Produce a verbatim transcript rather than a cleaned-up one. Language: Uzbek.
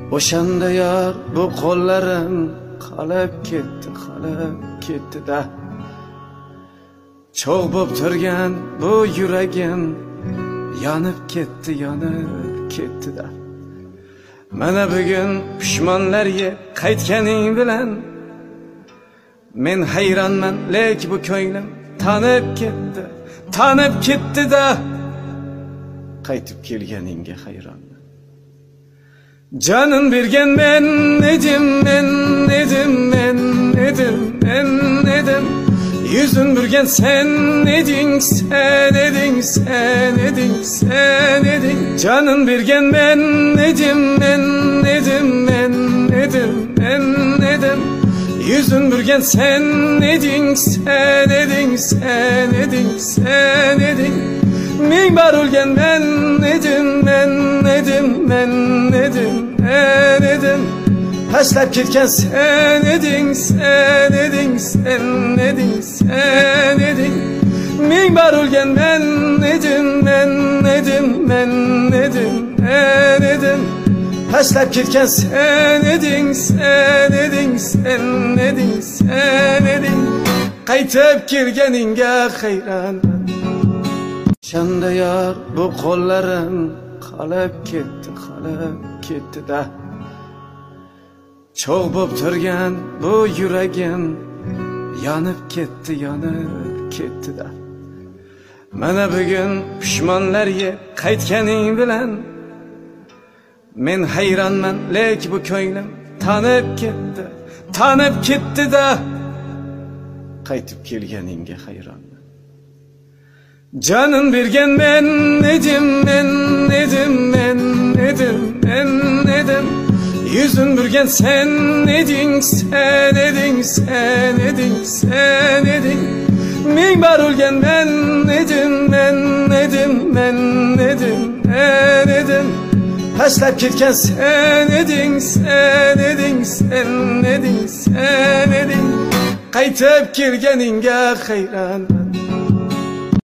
O'shanda yar bu qo'llarim qalab ketdi, qalab ketdi-da. Cho'g' bo'p turgan bu yuragim yonib ketdi, yonib ketdi-da. Mana bugun pushmonlarga qaytganing bilan men hayronman, lek bu ko'nglim tanib ketdi, tanib ketdi-da. Qaytib kelganingga hayronman. Canın bergen men edim, men edim, men edim, men edim. Yüzün bürgen sen edin, sen edin, sen edin, sen edin. Canın bergen men edim, men edim, men edim, men edim. Yüzün bürgen sen edin, sen edin, sen edin, sen edin. Min bar ölgen men edim, men edim, men edim, men edim. Taşlap ketken sen edin, sen edin, sen edin, sen edin. Min bar ölgen men edim, men edim, men edim, men edim. Taşlap ketken sen edin, sen edin, sen edin, sen edin. Qaytib kelganingga hayronman. O'shanda yar bu qo'llarim qalab ketdi, qalab ketdi-da. Cho'g' bo'p turgan bu yuragim yonib ketdi, yonib ketdi-da. Mana bugun pushmonlarga qaytganing bilan men hayronman, lek bu ko'nglim tanib ketdi, tanib ketdi-da. Qaytib kelganingga hayronman. Canın bergen men edim, men edim, men edim, men edim. Yüzün bürgen sen edin, sen edin, sen edin, sen edin. Min bar ölgen men edim, men edim, men edim, men edim. Taşlap ketken sen edin, sen edin, sen edin, sen edin. Qaytib kelganingga hayronman.